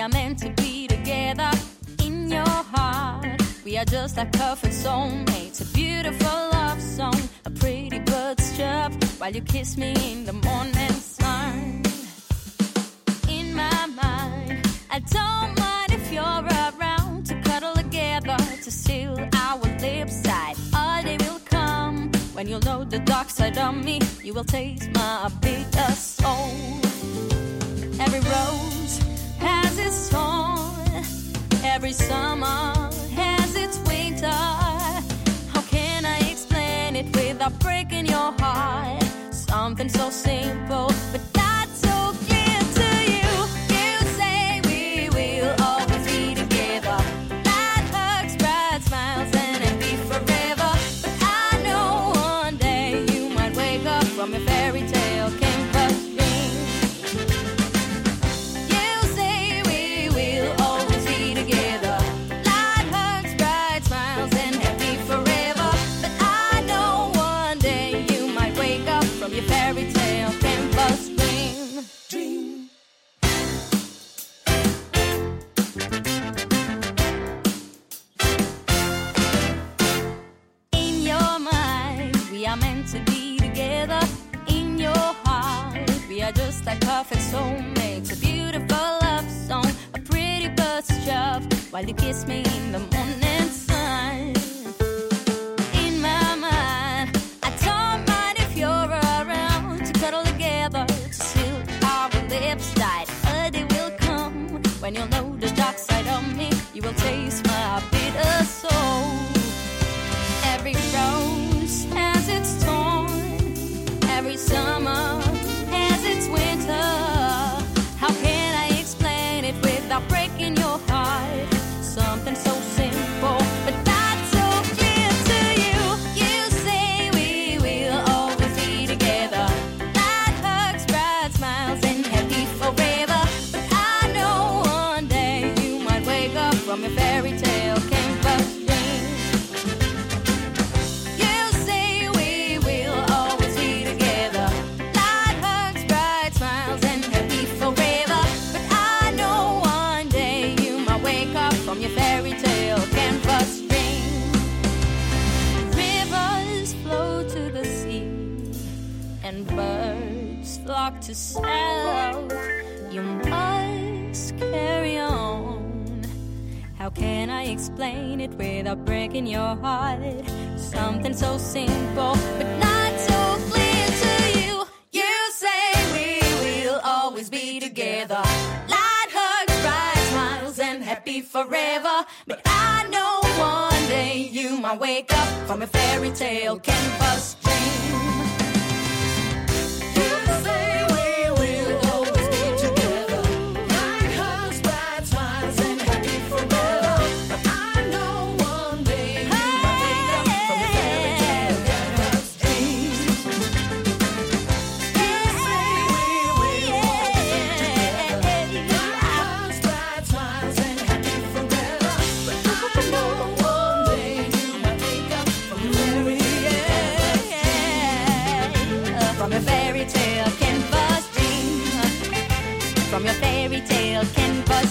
are meant to be together in your heart. We are just like perfect soulmates. A beautiful love song, a pretty bird's chirp while you kiss me in the morning sun. In my mind, I don't mind if you're around to cuddle together, to seal our lips tight. All day will come when you'll know the dark side of me. You will taste my bitter soul. Every rose has its thorn. Every summer has its winter. How can I explain it without breaking your heart? Something so simple, but not so clear to you. You say we will always be together. Light hugs, bright smiles, and be forever. But I know one day you might wake up from your fairy tale canvas dream. You say we will always be together. Light hugs, bright smiles, and be forever. But I know one day you might wake up from your fairy tale canvas dream. In your mind, we are meant to be together. In your heart, we are just like perfect soulmates. A beautiful love song, a pretty bird's chirp while you kiss me in the morning sun. In my mind, I don't mind if you're around to cuddle together, to seal our lips tight. A day will come when you'll know the dark side of me. You will taste my bitter soul. Every rose has its thorn. Every summer has its winter. How can I explain it without breaking your heart? Something so simple, but not so clear to you. You say we will always be together. Light hugs, bright smiles, and happy forever. But I know one day you might wake up from your fairy tale canvas dream. You say we will always be together. Light hugs, bright smiles, and happy forever. But I know one day you might wake up from your fairy tale canvas dream. Rivers flow to the sea, and birds flock to south. You must carry on. How can I explain it without breaking your heart? Something so simple, but not so clear to you. You say we will always be together. Light hugs, bright smiles, and happy forever. But I know one day you might wake up from a fairy tale canvas dream. You say we will always be together. Light hugs, bright smiles, and happy forever. But I know one day you might wake up from your fairy tale canvas dream. You say we will always be together. Light hugs, bright smiles, and happy forever. But I know one day you might wake up from your fairy from your fairy tale canvas dream. From your fairy tale canvas